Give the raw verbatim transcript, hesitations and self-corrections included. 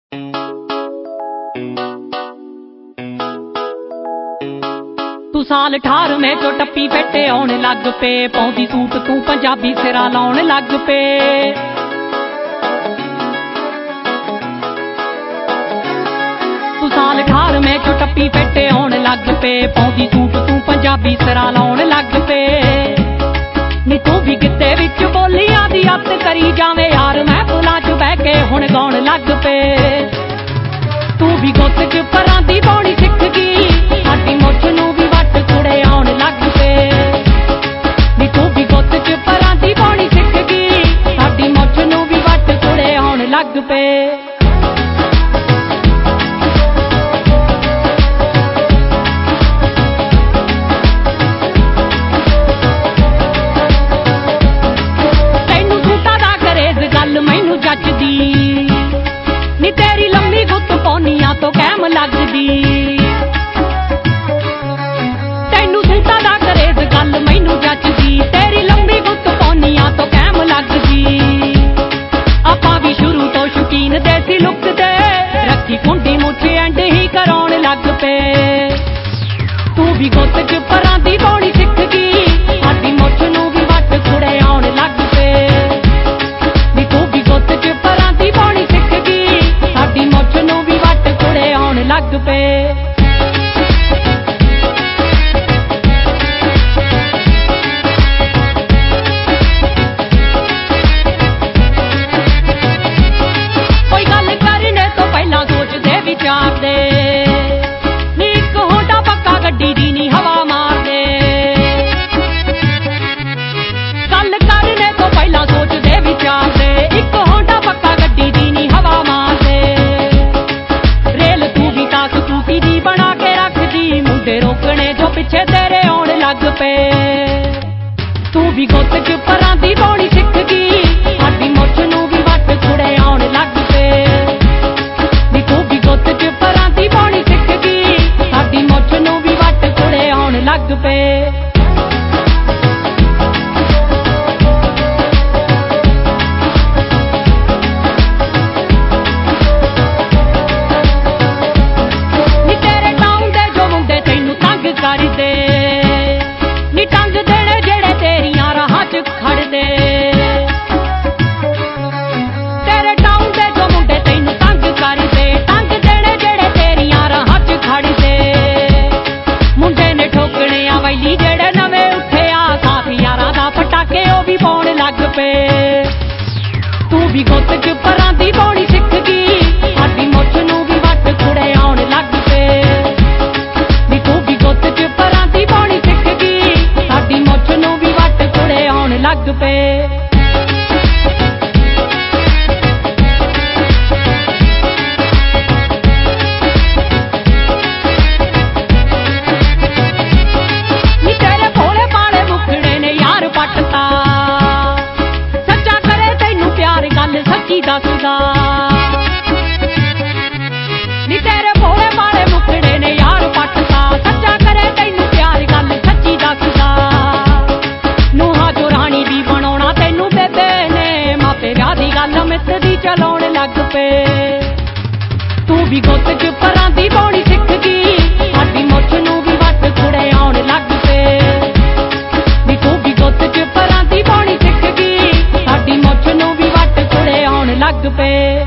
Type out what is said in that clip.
तू साल अठारवें चो टप्पी पेटे आउण लग पे, पाउंदी सूट तू पंजाबी सिरा लाउण लग पे। तू साल अठारवें चो टप्पी पेटे आउण लग पे, पाउंदी सूट तू पंजाबी सिरा लाउण लग पे। नी तू भी गिद्दे विच बोलियां दी अत करी जावे यार, मैं पुलां च बह के हुण गाउण लग पे। तू भी गुत्त च परां दी पाउणी सिख गई, साडी मुੱਛ नूं भी वट कुड़े आउण लग पे। नी तू भी गुत्त च परां दी पाउणी सिख गई, साडी मुੱਛ नूं भी वट कुड़े आउण लग पे। नी तेरी लंबी गुत्त पौनिया तो कैम लगदी, तैनू सूटां दा करेज गल मैनू जचदी। तेरी लंबी गुत्त पौनिया तो कैम लगदी, आपां भी शुरू तो शौकीन देसी लुक दे, रखी कुंडी मुੱਛ एंड ही कराउण लग पे। तू भी गुत्त च परां दी पाउणी सिख गई, साडी मुੱਛ नूं भी वट कुड़े आउण लग पे। नी तू भी गुत्त च परां दी पाउणी सिख गई, साडी मुੱਛ नूं भी वट कुड़े आउण लग पे। कोई गल करने तो पहला सोचदे विचारदे, नी इक होंडा पक्का गड्डी दी नी हवा मारदे। गल करने तो पहला सोचदे विचारदे, इक होंडा पक्का गड्डी दी नी हवा मारदे। रेल तू भी तां स्कूटी दी बना के रखदी, मुंडे रोकने जो पिछे तेरे आउण लग पे। तू भी गुत्त च परां दी पाउणी सिख गई, साडी मुੱਛ नूं भी वट कुड़े आउण लग पे। नी तू भी गुत्त च परां दी पाउणी सिख गई, साडी मुੱਛ नूं भी वट कुड़े आउण लग पे। करदे नी टंग देने जेड़े तेरियां राहां च खड़दे, तेरे टाउन दे जो मुंडे तैनू तंग करदे, टंग देने जेड़े तेरियां राहां च खड़दे। मुंडे ने ठोकने आ वैली जेड़े नवे उठे आ, साथ यारां दा पटाके ओ भी पाउण लग पे। तू भी गुत्त च परां दी पाउणी सिख गई, साडी मुੱਛ नूं भी वट कुड़े आउण लग पे। नी तू भी गुत्त च परां दी पाउणी सिख गई, साडी मुੱਛ नूं भी वट कुड़े आउण लग पे। नी तेरे भोले भाले मुखड़े ने यार पटता, सच्चा करे तैनू प्यार गल सच्ची दसदा। नी तेरे भोले भाले मुखड़े ने यार पटता, सच्चा करे तैनू प्यार गल सच्ची दसदा। नूहां चो राणी भी बनाउणा तैनू बेबे ने, मापे विआह दी गल मित दी चलाउण लग पे। तू भी गुत्त च परां दी पाउणी सिख गई, साडी मुੱਛ नूं भी वट कुड़े आउण लग पे। नी तू भी गुत्त च परां दी पाउणी सिख गई, साडी मुੱਛ नूं भी वट कुड़े आउण लग पे।